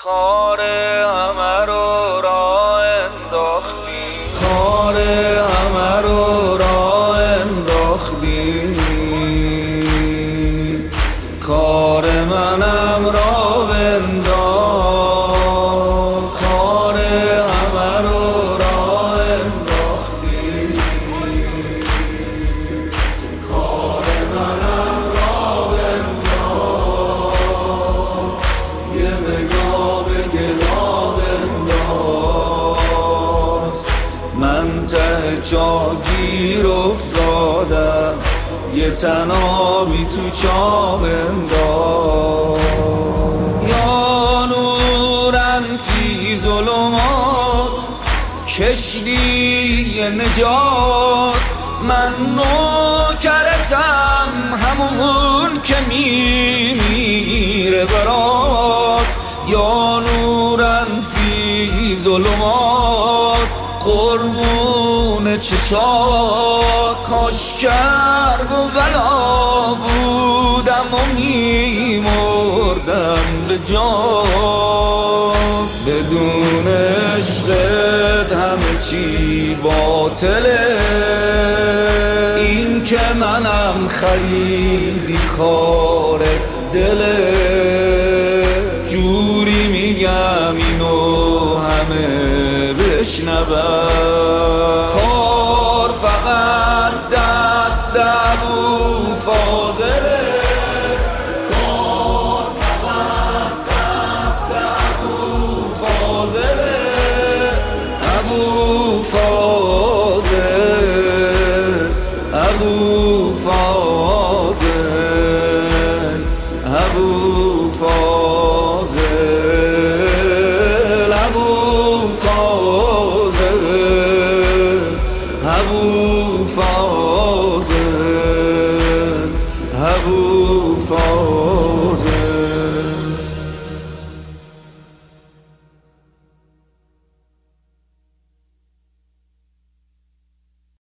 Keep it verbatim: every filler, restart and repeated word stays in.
کار همه رو راه انداختی، کار همه رو راه انداختی، کار منم را بنداز، کار همه رو راه انداختی، کار منم را بنداز، یه نگاه به گلا بنداز. من ته جاگیر افتادم، یه تنابی تو چاه بنداز. یا نورن فی ظلمات، کشتی نجات، من نوکرتم همون که میمیره برات. یا نورن فی ظلمات، قربون چشات، کاش کرد و بلا بودم و میمردم به جا. بدون عشقت همه چی باطله، این که منم خریدی کار دله. جوری میگم اینو همه بشنون،